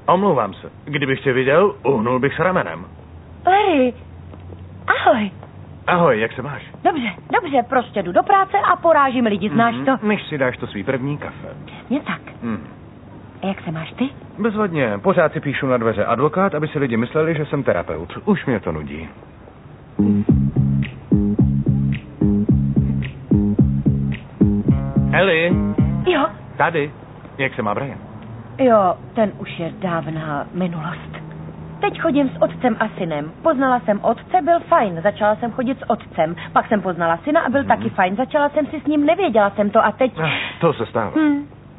Omlouvám se. Kdybych tě viděl, uhnul bych s ramenem. Larry, ahoj. Ahoj, jak se máš? Dobře, prostě jdu do práce a porážím lidi, znáš to? Než si dáš to svý první kafe. Jen tak. A jak se máš ty? Bezvadně, pořád si píšu na dveře advokát, aby si lidi mysleli, že jsem terapeut. Už mě to nudí. Eli. Jo. Tady. Jak se má Brian? Jo, ten už je dávná minulost. Teď chodím s otcem a synem. Poznala jsem otce, byl fajn. Začala jsem chodit s otcem. Pak jsem poznala syna a byl taky fajn. Začala jsem si s ním, nevěděla jsem to a teď... To se stává.